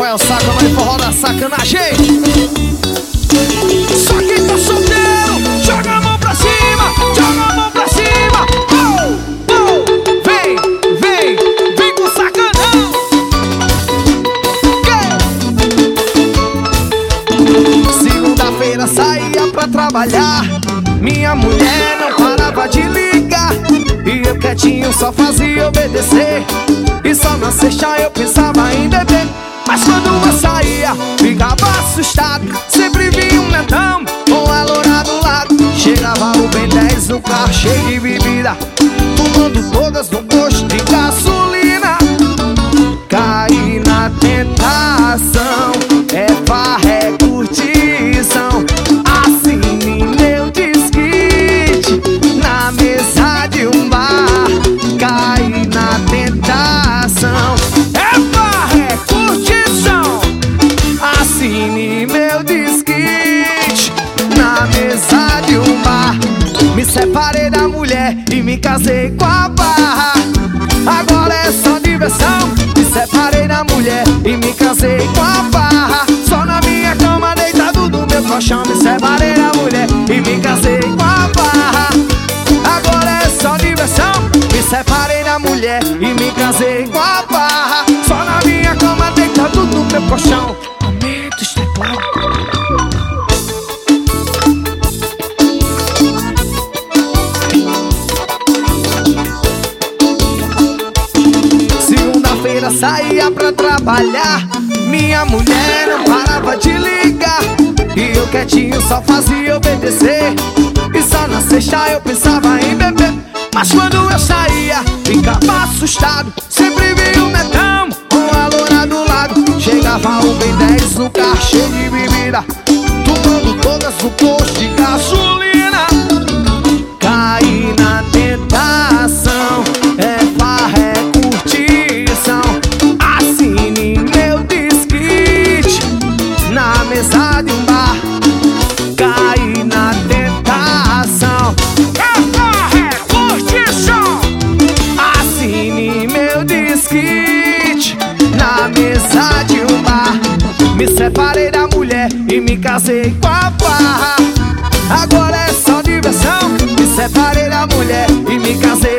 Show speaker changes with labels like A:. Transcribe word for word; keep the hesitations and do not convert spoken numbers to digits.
A: é o Sacanagem Forró da Sacanagem. Só quem tá solteiro, joga a mão pra cima, joga a mão pra cima. Oh, oh, vem, vem, vem com sacanão. Yeah. Segunda-feira saía pra trabalhar, minha mulher não parava de ligar, e eu quietinho só fazia obedecer. E só na sexta eu pensava em beber. Mas quando eu saía, ficava assustado. Sempre vi um netão com a loura do lado. Chegava o Ben dez no carro cheio de bebida, fumando todas no posto de gasolina. Caí na tentação, é farra, é curtição. Assine meu desquite na mesa de um bar. Caí na tentação, é farra, é curtição. Assine meu desquite na mesa de um bar. Me separei da mulher e me casei com a barra. Agora é só diversão. Me separei da mulher e me casei com a barra. Só na minha cama deitado no meu colchão. Me separei da mulher e me casei com a barra. Agora é só diversão. Me separei da mulher e me casei com a barra. Só na minha cama deitado no meu colchão. Aumenta os teclados. Segunda-feira saía pra trabalhar, minha mulher não parava de ligar, e eu quietinho só fazia obedecer. E só na sexta eu pensava em beber. Mas quando eu saía, ficava assustado. Sempre vi um netão com a loura do lado. Chegava o Ben dez no carro cheio de bebida, tomando todas no posto de gasolina. Caí na tentação, é farra, é curtição. Assine meu desquite na mesa de um bar. Caí na tentação, é farra, é curtição. Assine meu desquite na mesa de um bar. Me separei da mulher e me casei com a barra. Agora é só diversão. Me separei da mulher e me casei